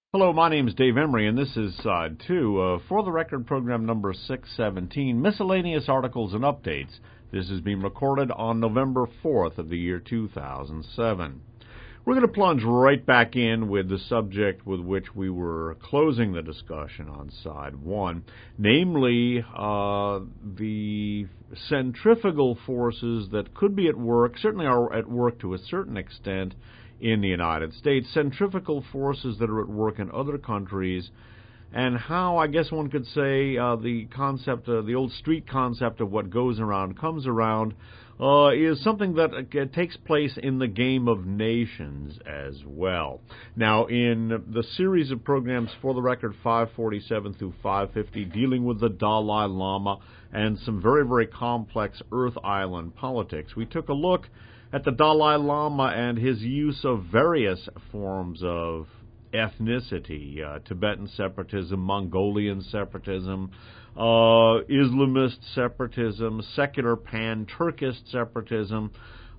Hello, my name is Dave Emery, and this is Side 2 For the Record program number 617, Miscellaneous Articles and Updates. This is being recorded on November 4th of the year 2007. We're going to plunge right back in with the subject with which we were closing the discussion on Side 1, namely the centrifugal forces that could be at work, certainly are at work to a certain extent, in the United States, centrifugal forces that are at work in other countries, and how, I guess one could say, the concept, the old street concept of what goes around comes around, is something that takes place in the game of nations as well. Now, in the series of programs For the Record 547 through 550, dealing with the Dalai Lama and some very, very complex Earth Island politics, we took a look at the Dalai Lama and his use of various forms of ethnicity, Tibetan separatism, Mongolian separatism, Islamist separatism, secular pan-Turkist separatism,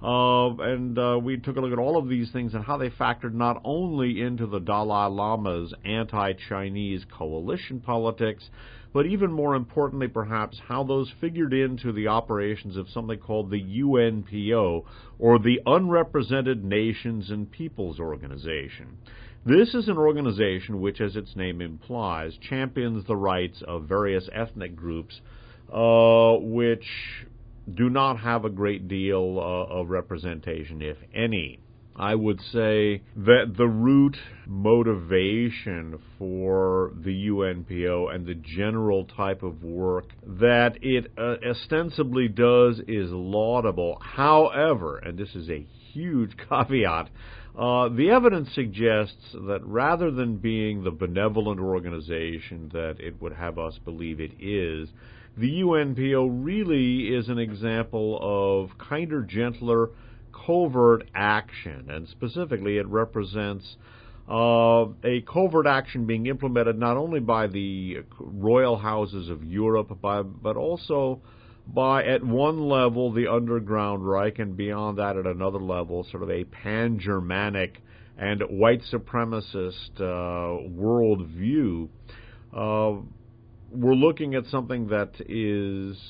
and we took a look at all of these things and how they factored not only into the Dalai Lama's anti-Chinese coalition politics, but even more importantly, perhaps, how those figured into the operations of something called the UNPO, or the Unrepresented Nations and Peoples Organization. This is an organization which, as its name implies, champions the rights of various ethnic groups which do not have a great deal of representation, if any. I would say that the root motivation for the UNPO and the general type of work that it ostensibly does is laudable. However, and this is a huge caveat, the evidence suggests that rather than being the benevolent organization that it would have us believe it is, the UNPO really is an example of kinder, gentler, covert action, and specifically it represents a covert action being implemented not only by the royal houses of Europe, but also by, at one level, the Underground Reich, and beyond that at another level, sort of a pan-Germanic and white supremacist worldview. We're looking at something that is...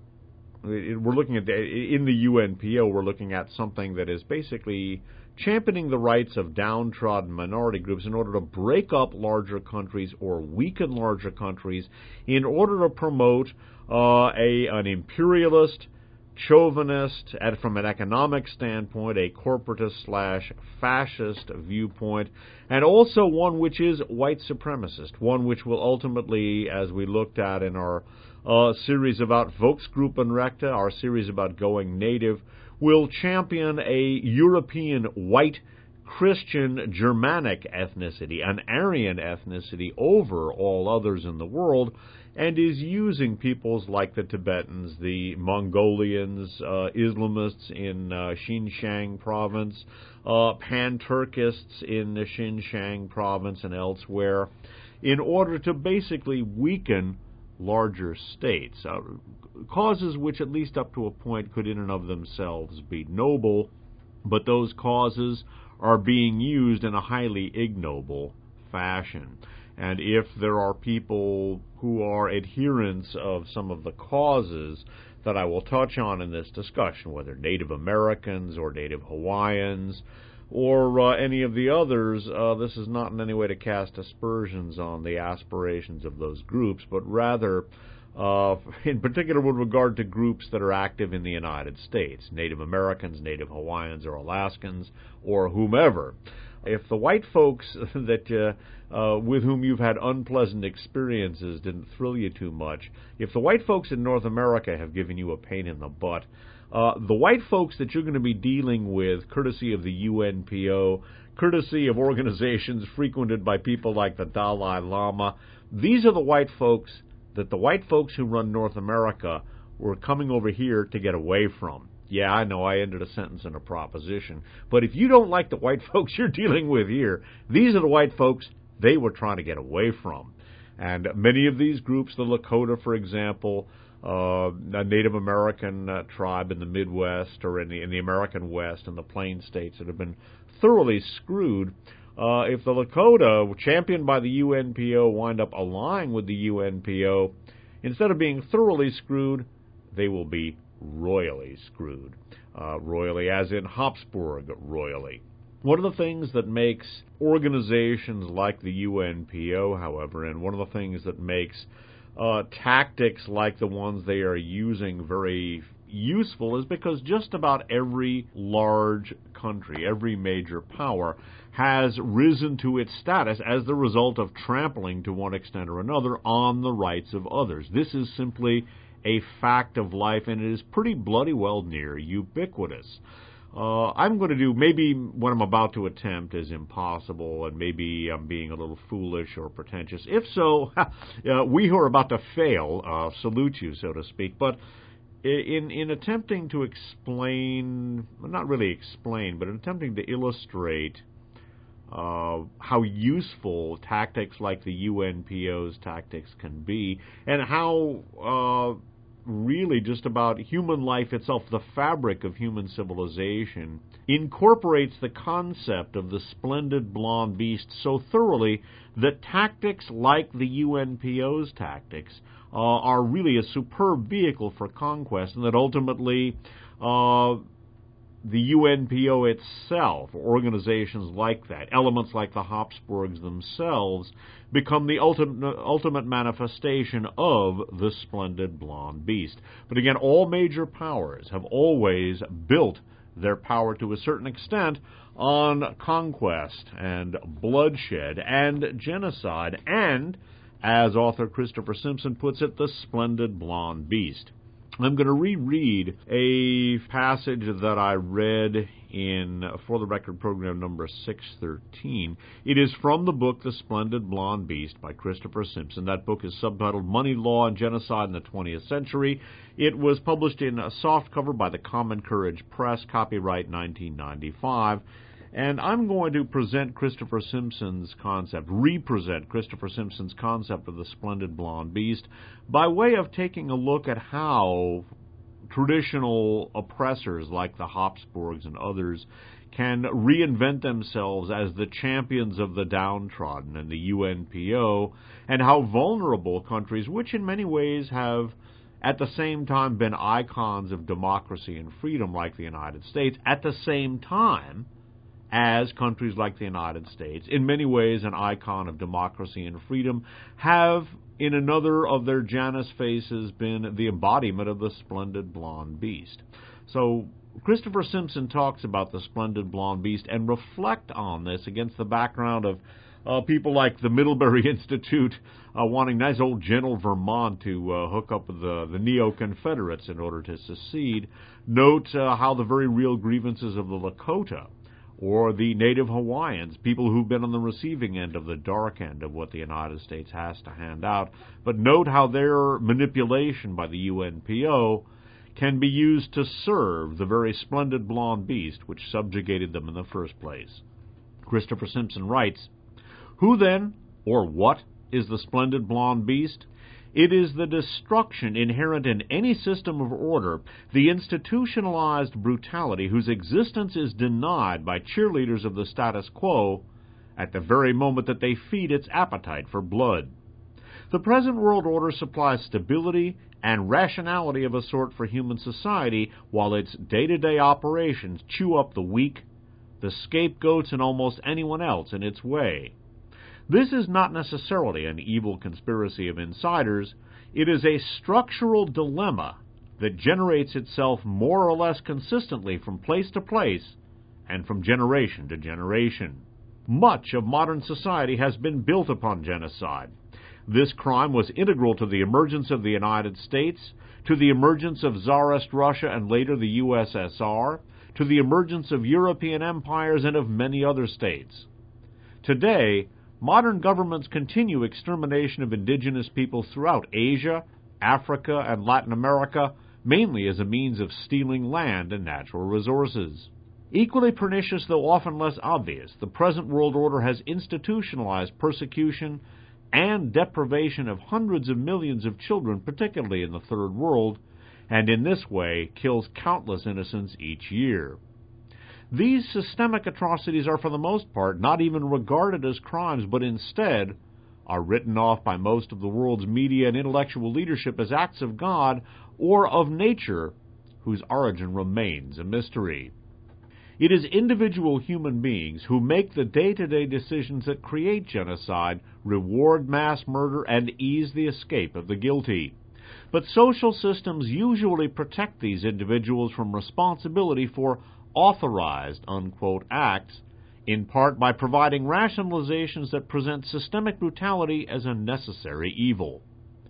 We're looking at, in the UNPO, we're looking at something that is basically championing the rights of downtrodden minority groups in order to break up larger countries or weaken larger countries in order to promote an imperialist, chauvinist, and from an economic standpoint, a corporatist/fascist viewpoint, and also one which is white supremacist, one which will ultimately, as we looked at in our series about Volksgruppenrechte, our series about going native, will champion a European white Christian Germanic ethnicity, an Aryan ethnicity, over all others in the world, and is using peoples like the Tibetans, the Mongolians, Islamists in Xinjiang province, pan-Turkists in the Xinjiang province and elsewhere, in order to basically weaken larger states, causes which, at least up to a point, could in and of themselves be noble, but those causes are being used in a highly ignoble fashion. And if there are people who are adherents of some of the causes that I will touch on in this discussion, whether Native Americans or Native Hawaiians or any of the others, this is not in any way to cast aspersions on the aspirations of those groups, but rather, in particular with regard to groups that are active in the United States, Native Americans, Native Hawaiians, or Alaskans, or whomever. If the white folks that with whom you've had unpleasant experiences didn't thrill you too much, if the white folks in North America have given you a pain in the butt, the white folks that you're going to be dealing with, courtesy of the UNPO, courtesy of organizations frequented by people like the Dalai Lama, these are the white folks that the white folks who run North America were coming over here to get away from. Yeah, I know I ended a sentence in a proposition, but if you don't like the white folks you're dealing with here, these are the white folks they were trying to get away from. And many of these groups, the Lakota, for example, a Native American tribe in the Midwest or in the American West and the Plain States that have been thoroughly screwed, If the Lakota, championed by the UNPO, wind up allying with the UNPO, instead of being thoroughly screwed, they will be royally screwed. Royally as in Habsburg royally. One of the things that makes organizations like the UNPO, however, and one of the things that makes tactics like the ones they are using very useful is because just about every large country, every major power, has risen to its status as the result of trampling to one extent or another on the rights of others. This is simply a fact of life, and it is pretty bloody well near ubiquitous. I'm going to do, maybe what I'm about to attempt is impossible, and maybe I'm being a little foolish or pretentious. If so, we who are about to fail salute you, so to speak. But in attempting to explain, not really explain, but in attempting to illustrate how useful tactics like the UNPO's tactics can be, and how really just about human life itself, the fabric of human civilization, incorporates the concept of the splendid blonde beast so thoroughly that tactics like the UNPO's tactics are really a superb vehicle for conquest, and that ultimately the UNPO itself, organizations like that, elements like the Habsburgs themselves, become the ultimate manifestation of the splendid blonde beast. But again, all major powers have always built their power to a certain extent on conquest and bloodshed and genocide and, as author Christopher Simpson puts it, the splendid blonde beast. I'm going to reread a passage that I read in For the Record program number 613. It is from the book The Splendid Blonde Beast by Christopher Simpson. That book is subtitled Money, Law, and Genocide in the 20th Century. It was published in a softcover by the Common Courage Press, copyright 1995. And I'm going to present Christopher Simpson's concept, represent Christopher Simpson's concept of the splendid blonde beast by way of taking a look at how traditional oppressors like the Habsburgs and others can reinvent themselves as the champions of the downtrodden and the UNPO, and how vulnerable countries, which in many ways have at the same time been icons of democracy and freedom like the United States, at the same time as countries like the United States, in many ways an icon of democracy and freedom, have, in another of their Janus faces, been the embodiment of the splendid blonde beast. So Christopher Simpson talks about the splendid blonde beast and reflect on this against the background of people like the Middlebury Institute wanting nice old gentle Vermont to hook up with the Neo-Confederates in order to secede. Note how the very real grievances of the Lakota or the native Hawaiians, people who've been on the receiving end of the dark end of what the United States has to hand out. But note how their manipulation by the UNPO can be used to serve the very splendid blonde beast which subjugated them in the first place. Christopher Simpson writes, "Who then, or what, is the splendid blonde beast? It is the destruction inherent in any system of order, the institutionalized brutality whose existence is denied by cheerleaders of the status quo at the very moment that they feed its appetite for blood. The present world order supplies stability and rationality of a sort for human society, while its day-to-day operations chew up the weak, the scapegoats, and almost anyone else in its way. This is not necessarily an evil conspiracy of insiders. It is a structural dilemma that generates itself more or less consistently from place to place and from generation to generation. Much of modern society has been built upon genocide. This crime was integral to the emergence of the United States, to the emergence of Tsarist Russia and later the USSR, to the emergence of European empires and of many other states. Today, modern governments continue extermination of indigenous peoples throughout Asia, Africa, and Latin America, mainly as a means of stealing land and natural resources. Equally pernicious, though often less obvious, the present world order has institutionalized persecution and deprivation of hundreds of millions of children, particularly in the Third World, and in this way kills countless innocents each year. These systemic atrocities are for the most part not even regarded as crimes, but instead are written off by most of the world's media and intellectual leadership as acts of God or of nature whose origin remains a mystery. It is individual human beings who make the day-to-day decisions that create genocide, reward mass murder, and ease the escape of the guilty. But social systems usually protect these individuals from responsibility for authorized, unquote, acts, in part by providing rationalizations that present systemic brutality as a necessary evil.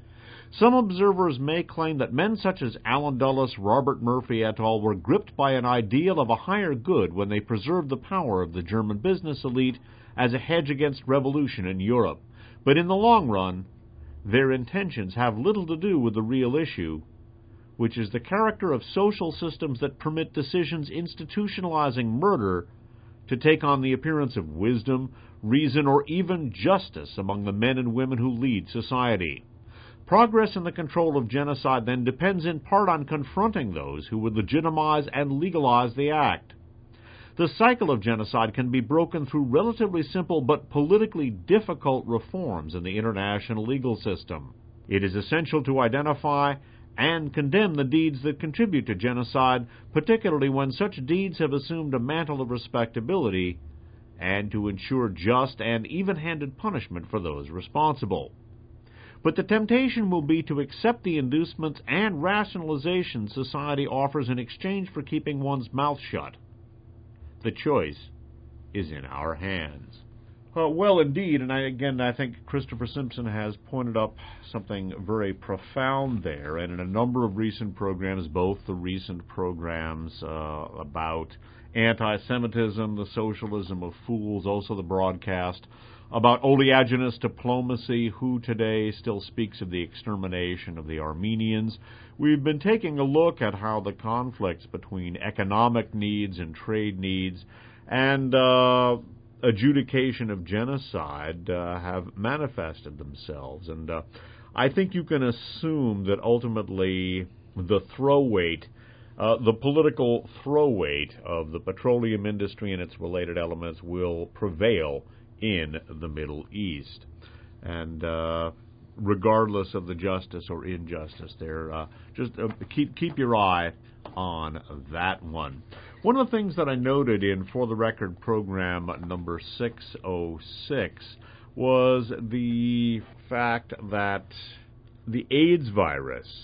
Some observers may claim that men such as Allen Dulles, Robert Murphy et al. Were gripped by an ideal of a higher good when they preserved the power of the German business elite as a hedge against revolution in Europe. But in the long run, their intentions have little to do with the real issue, which is the character of social systems that permit decisions institutionalizing murder to take on the appearance of wisdom, reason, or even justice among the men and women who lead society. Progress in the control of genocide then depends in part on confronting those who would legitimize and legalize the act. The cycle of genocide can be broken through relatively simple but politically difficult reforms in the international legal system. It is essential to identify and condemn the deeds that contribute to genocide, particularly when such deeds have assumed a mantle of respectability, and to ensure just and even-handed punishment for those responsible. But the temptation will be to accept the inducements and rationalizations society offers in exchange for keeping one's mouth shut. The choice is in our hands. Well, indeed, and I think Christopher Simpson has pointed up something very profound there, and in a number of recent programs, both the recent programs about anti-Semitism, the socialism of fools, also the broadcast about oleaginous diplomacy, who today still speaks of the extermination of the Armenians. We've been taking a look at how the conflicts between economic needs and trade needs and adjudication of genocide have manifested themselves. And I think you can assume that ultimately the the political throw weight of the petroleum industry and its related elements will prevail in the Middle East. And regardless of the justice or injustice there, just keep your eye on that one. One of the things that I noted in For the Record program number 606 was the fact that the AIDS virus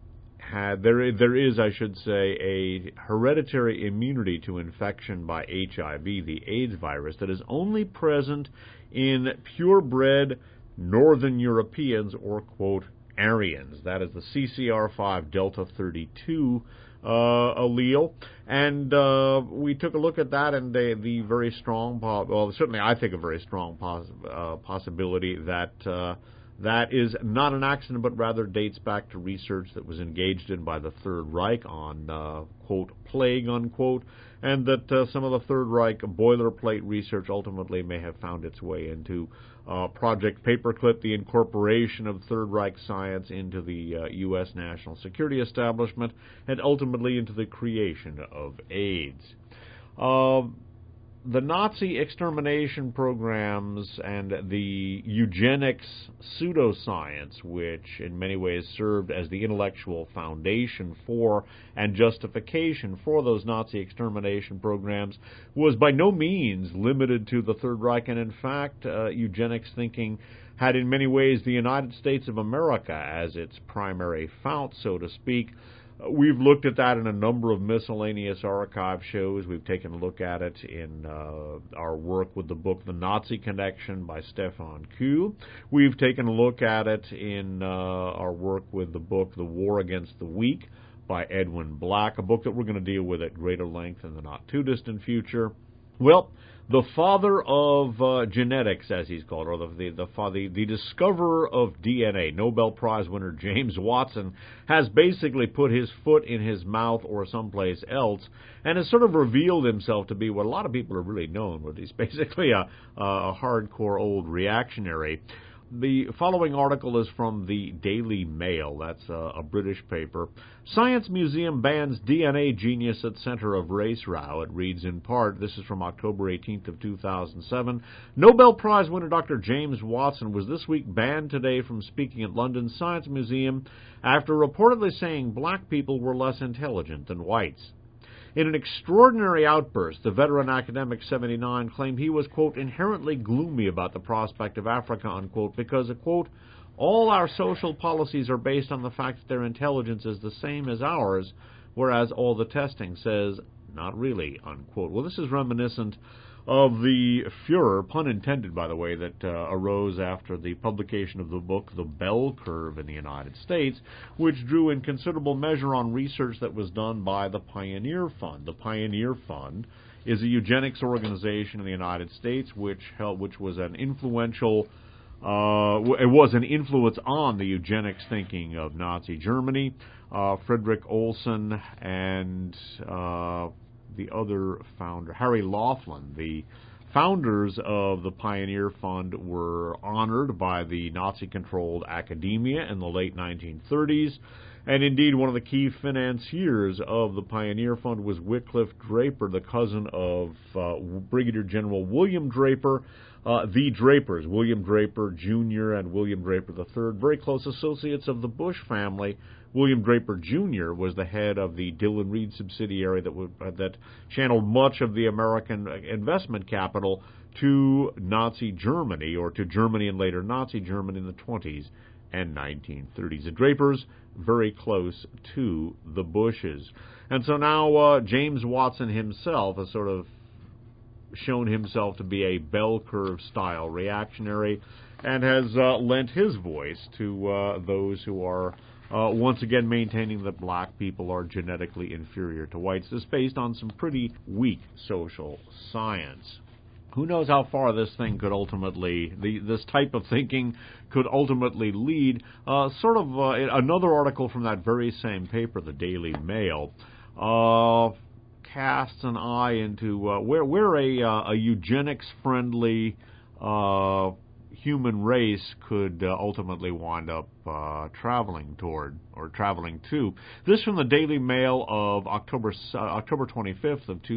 there is, I should say, a hereditary immunity to infection by HIV, the AIDS virus, that is only present in purebred Northern Europeans or, quote, Aryans. That is the CCR5 Delta 32 allele. And we took a look at that, and the very strong, certainly I think a very strong possibility that that is not an accident, but rather dates back to research that was engaged in by the Third Reich on, quote, plague, unquote, and that some of the Third Reich boilerplate research ultimately may have found its way into Project Paperclip, the incorporation of Third Reich science into the U.S. national security establishment, and ultimately into the creation of AIDS. The Nazi extermination programs and the eugenics pseudoscience, which in many ways served as the intellectual foundation for and justification for those Nazi extermination programs, was by no means limited to the Third Reich, and in fact, eugenics thinking had in many ways the United States of America as its primary fount, so to speak. We've looked at that in a number of miscellaneous archive shows. We've taken a look at it in our work with the book The Nazi Connection by Stefan Kuh. We've taken a look at it in our work with the book The War Against the Weak by Edwin Black, a book that we're going to deal with at greater length in the not-too-distant future. Well, the father of genetics, as he's called, or the discoverer of DNA, Nobel Prize winner James Watson, has basically put his foot in his mouth or someplace else, and has sort of revealed himself to be what a lot of people are really known, but he's basically a hardcore old reactionary. The following article is from the Daily Mail. That's a British paper. Science Museum bans DNA genius at center of race row. It reads in part, this is from October 18th of 2007. Nobel Prize winner Dr. James Watson was this week banned today from speaking at London's Science Museum after reportedly saying black people were less intelligent than whites. In an extraordinary outburst, the veteran academic 79 claimed he was, quote, inherently gloomy about the prospect of Africa, unquote, because, quote, all our social policies are based on the fact that their intelligence is the same as ours, whereas all the testing says not really, unquote. Well, this is reminiscent of the furor, pun intended, by the way, that arose after the publication of the book The Bell Curve in the United States, which drew in considerable measure on research that was done by the Pioneer Fund. The Pioneer Fund is a eugenics organization in the United States which was an influential it was an influence on the eugenics thinking of Nazi Germany. Frederick Olson and the other founder, Harry Laughlin, the founders of the Pioneer Fund, were honored by the Nazi-controlled academia in the late 1930s. And indeed, one of the key financiers of the Pioneer Fund was Wycliffe Draper, the cousin of Brigadier General William Draper, the Drapers, William Draper Jr. and William Draper III, very close associates of the Bush family. William Draper Jr. was the head of the Dillon Reed subsidiary that channeled much of the American investment capital to Nazi Germany, or to Germany and later Nazi Germany in the 20s and 1930s. The Drapers, very close to the Bushes. And so now James Watson himself has sort of shown himself to be a bell curve style reactionary and has lent his voice to those who are once again maintaining that black people are genetically inferior to whites. This is based on some pretty weak social science. Who knows how far this thing could ultimately, this type of thinking could ultimately lead. Another article from that very same paper, the Daily Mail, casts an eye into where a eugenics-friendly human race could ultimately wind up traveling toward or traveling to. This from the Daily Mail of October 25th of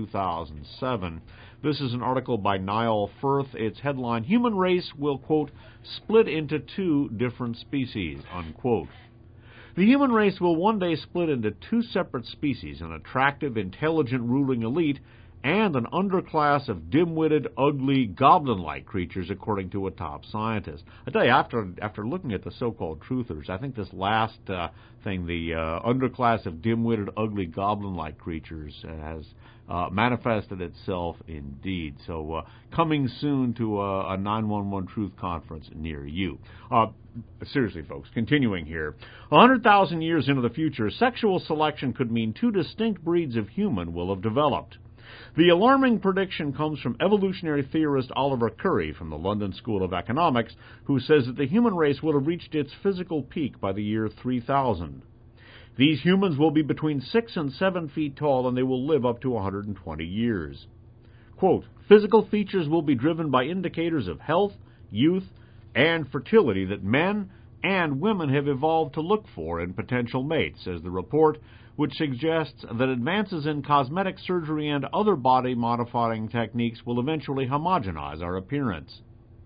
2007. This is an article by Niall Firth. Its headline, Human Race Will, quote, split into two different species, unquote. The human race will one day split into two separate species, an attractive, intelligent ruling elite and an underclass of dim-witted, ugly, goblin-like creatures, according to a top scientist. I tell you, after looking at the so-called truthers, I think this last thing, the underclass of dim-witted, ugly, goblin-like creatures, has manifested itself indeed. So, coming soon to a 911 Truth Conference near you. Seriously, folks, continuing here. 100,000 years into the future, sexual selection could mean two distinct breeds of human will have developed. The alarming prediction comes from evolutionary theorist Oliver Curry from the London School of Economics, who says that the human race will have reached its physical peak by the year 3000. These humans will be between 6 and 7 feet tall, and they will live up to 120 years. Quote, physical features will be driven by indicators of health, youth, and fertility that men and women have evolved to look for in potential mates, says the report, which suggests that advances in cosmetic surgery and other body-modifying techniques will eventually homogenize our appearance.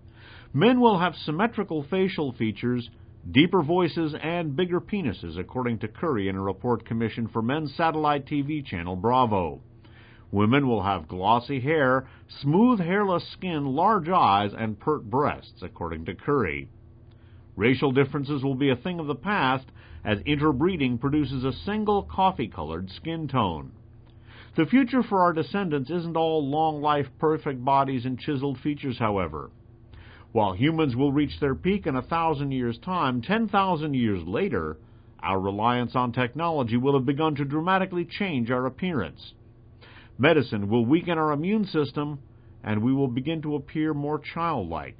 Men will have symmetrical facial features, deeper voices, and bigger penises, according to Curry in a report commissioned for men's satellite TV channel Bravo. Women will have glossy hair, smooth hairless skin, large eyes, and pert breasts, according to Curry. Racial differences will be a thing of the past, as interbreeding produces a single coffee-colored skin tone. The future for our descendants isn't all long life, perfect bodies, and chiseled features, however. While humans will reach their peak in 1,000 years' time, 10,000 years later, our reliance on technology will have begun to dramatically change our appearance. Medicine will weaken our immune system, and we will begin to appear more childlike.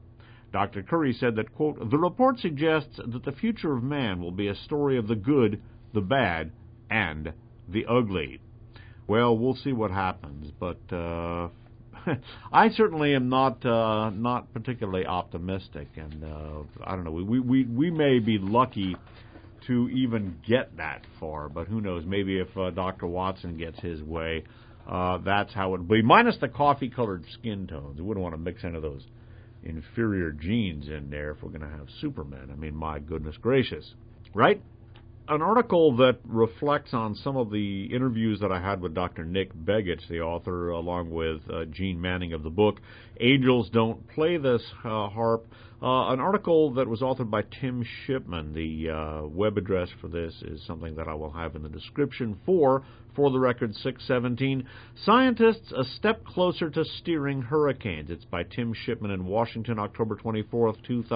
Dr. Curry said that, quote, the report suggests that the future of man will be a story of the good, the bad, and the ugly. Well, we'll see what happens, but I certainly am not particularly optimistic, and I don't know. We may be lucky to even get that far, but who knows? Maybe if Dr. Watson gets his way, that's how it would be. Minus the coffee-colored skin tones. We wouldn't want to mix any of those inferior genes in there if we're going to have Superman. I mean, my goodness gracious, right? An article that reflects on some of the interviews that I had with Dr. Nick Begich, the author, along with Gene Manning of the book, Angels Don't Play This Harp, an article that was authored by Tim Shipman. The web address for this is something that I will have in the description for the record 617. Scientists a step closer to steering hurricanes. It's by Tim Shipman in Washington, October 24th,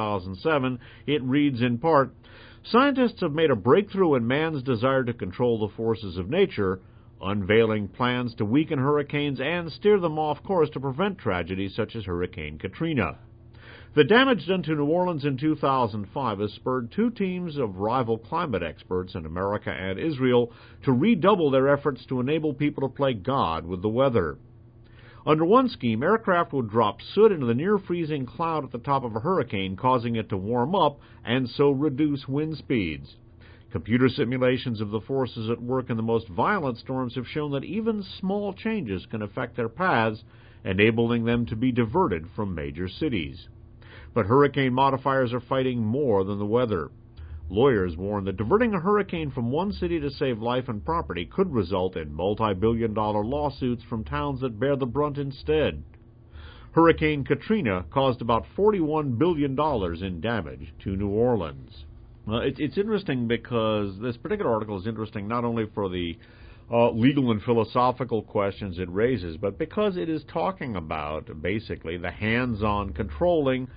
2007. It reads in part, scientists have made a breakthrough in man's desire to control the forces of nature, unveiling plans to weaken hurricanes and steer them off course to prevent tragedies such as Hurricane Katrina. The damage done to New Orleans in 2005 has spurred two teams of rival climate experts in America and Israel to redouble their efforts to enable people to play God with the weather. Under one scheme, aircraft would drop soot into the near-freezing cloud at the top of a hurricane, causing it to warm up and so reduce wind speeds. Computer simulations of the forces at work in the most violent storms have shown that even small changes can affect their paths, enabling them to be diverted from major cities. But hurricane modifiers are fighting more than the weather. Lawyers warn that diverting a hurricane from one city to save life and property could result in multi-billion-dollar lawsuits from towns that bear the brunt instead. Hurricane Katrina caused about $41 billion in damage to New Orleans. It's interesting because this particular article is interesting not only for the legal and philosophical questions it raises, but because it is talking about, basically, the hands-on controlling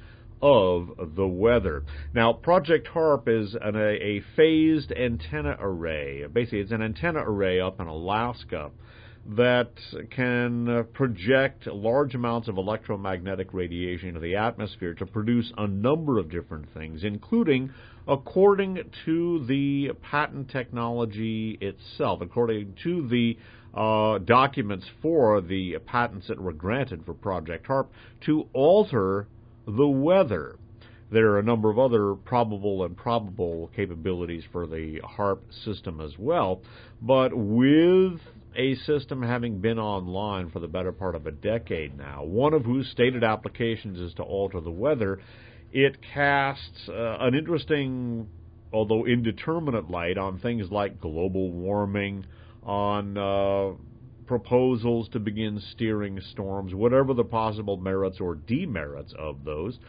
of the weather. Now, Project HARP is a phased antenna array. Basically, it's an antenna array up in Alaska that can project large amounts of electromagnetic radiation into the atmosphere to produce a number of different things, including, according to the patent technology itself, according to the documents for the patents that were granted for Project HARP, to alter the weather. There are a number of other probable and probable capabilities for the HARP system as well, but with a system having been online for the better part of a decade now, one of whose stated applications is to alter the weather, it casts an interesting, although indeterminate, light on things like global warming, on proposals to begin steering storms, whatever the possible merits or demerits of those.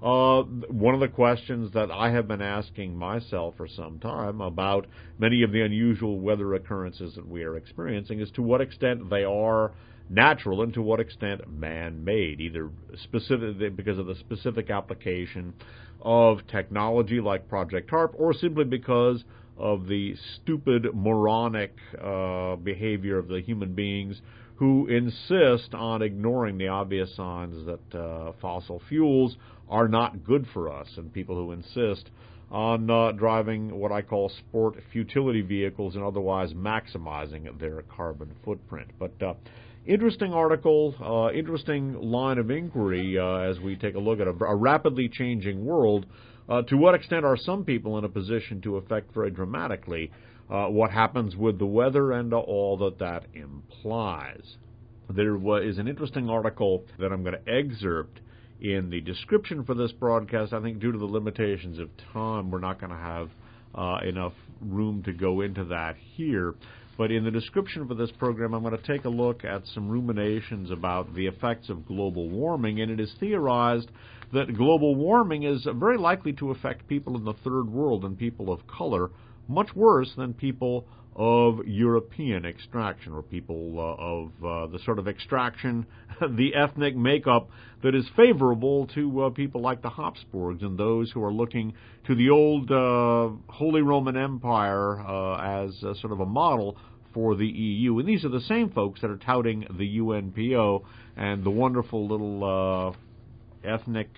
One of the questions that I have been asking myself for some time about many of the unusual weather occurrences that we are experiencing is to what extent they are natural and to what extent man-made, either specifically because of the specific application of technology like Project HARP or simply because of the stupid, moronic behavior of the human beings who insist on ignoring the obvious signs that fossil fuels are not good for us, and people who insist on driving what I call sport futility vehicles and otherwise maximizing their carbon footprint. But interesting article, interesting line of inquiry as we take a look at a rapidly changing world. To what extent are some people in a position to affect very dramatically what happens with the weather and all that implies? There is an interesting article that I'm going to excerpt in the description for this broadcast. I think due to the limitations of time, we're not going to have enough room to go into that here. But in the description for this program, I'm going to take a look at some ruminations about the effects of global warming, and it is theorized that global warming is very likely to affect people in the third world and people of color much worse than people of European extraction, or people of the sort of extraction, the ethnic makeup that is favorable to people like the Habsburgs and those who are looking to the old Holy Roman Empire as sort of a model for the EU. And these are the same folks that are touting the UNPO and the wonderful little ethnic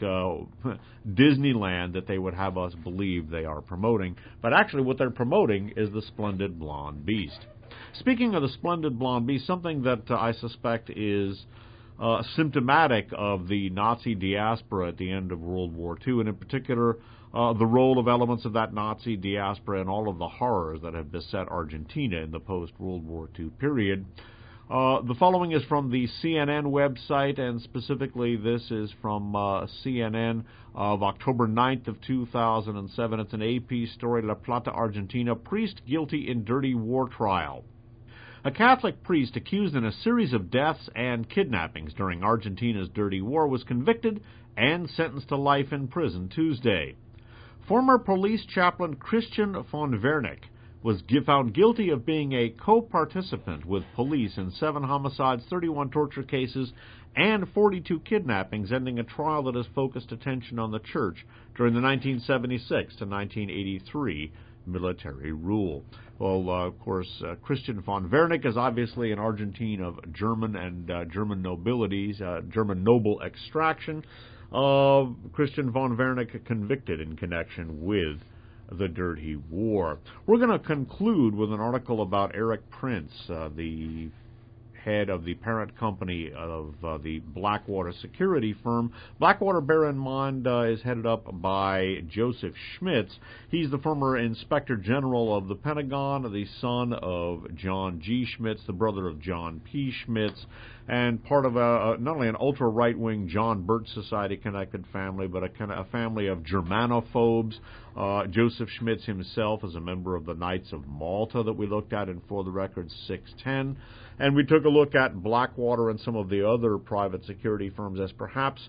Disneyland that they would have us believe they are promoting. But actually what they're promoting is the splendid blonde beast. Speaking of the splendid blonde beast, something that I suspect is symptomatic of the Nazi diaspora at the end of World War II, and in particular the role of elements of that Nazi diaspora and all of the horrors that have beset Argentina in the post-World War II period. The following is from the CNN website, and specifically this is from CNN of October 9th of 2007. It's an AP story, La Plata, Argentina, priest guilty in dirty war trial. A Catholic priest accused in a series of deaths and kidnappings during Argentina's dirty war was convicted and sentenced to life in prison Tuesday. Former police chaplain Christian von Wernick was found guilty of being a co-participant with police in 7 homicides, 31 torture cases, and 42 kidnappings, ending a trial that has focused attention on the church during the 1976 to 1983 military rule. Well, of course, Christian von Wernick is obviously an Argentine of German and German nobilities, German noble extraction. Christian von Wernick convicted in connection with the dirty war. We're going to conclude with an article about Erik Prince, the head of the parent company of the Blackwater security firm. Blackwater, bear in mind, is headed up by Joseph Schmitz. He's the former Inspector General of the Pentagon, the son of John G. Schmitz, the brother of John P. Schmitz, and part of not only an ultra-right-wing John Birch Society-connected family, but a family of Germanophobes. Joseph Schmitz himself is a member of the Knights of Malta that we looked at in For the Record 610. And we took a look at Blackwater and some of the other private security firms as perhaps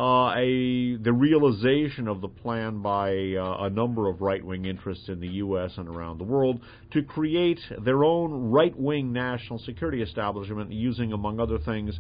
the realization of the plan by a number of right-wing interests in the U.S. and around the world to create their own right-wing national security establishment using, among other things,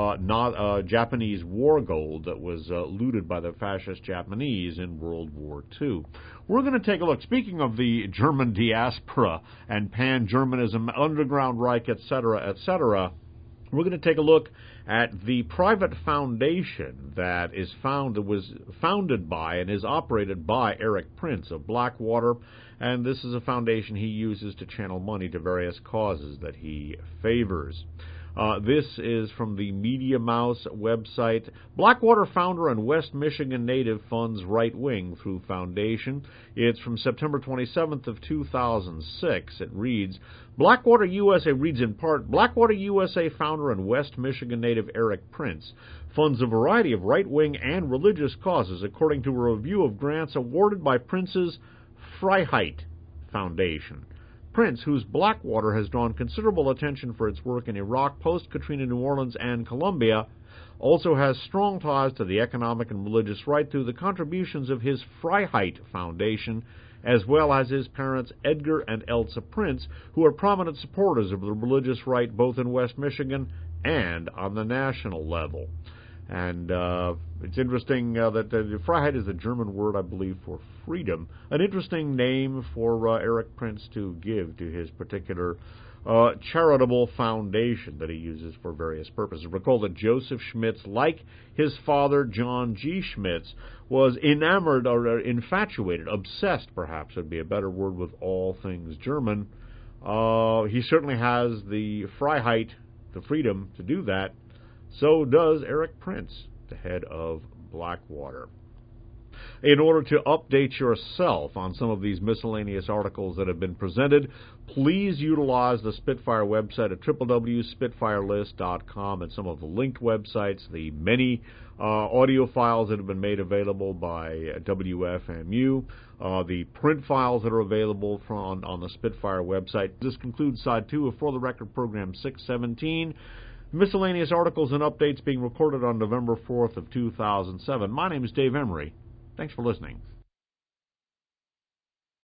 Japanese war gold that was looted by the fascist Japanese in World War II. We're going to take a look, speaking of the German diaspora and pan-Germanism, underground Reich, etc., etc., we're going to take a look at the private foundation that was founded by and is operated by Erik Prince of Blackwater, and this is a foundation he uses to channel money to various causes that he favors. This is from the Media Mouse website. Blackwater founder and West Michigan native funds right wing through foundation. It's from September 27th of 2006. It reads, Blackwater USA reads in part, Blackwater USA founder and West Michigan native Erik Prince funds a variety of right-wing and religious causes according to a review of grants awarded by Prince's Freiheit Foundation. Prince, whose Blackwater has drawn considerable attention for its work in Iraq, post-Katrina New Orleans, and Colombia, also has strong ties to the economic and religious right through the contributions of his Freiheit Foundation, as well as his parents Edgar and Elsa Prince, who are prominent supporters of the religious right both in West Michigan and on the national level. And it's interesting that Freiheit is the German word, I believe, for freedom. An interesting name for Erik Prince to give to his particular charitable foundation that he uses for various purposes. Recall that Joseph Schmitz, like his father John G. Schmitz, was enamored or infatuated, obsessed perhaps would be a better word, with all things German. He certainly has the Freiheit, the freedom to do that. So does Erik Prince, the head of Blackwater. In order to update yourself on some of these miscellaneous articles that have been presented, please utilize the Spitfire website at www.spitfirelist.com and some of the linked websites, the many audio files that have been made available by WFMU, the print files that are available on the Spitfire website. This concludes Side 2 of For the Record Program 617. Miscellaneous articles and updates being recorded on November 4th of 2007. My name is Dave Emery. Thanks for listening.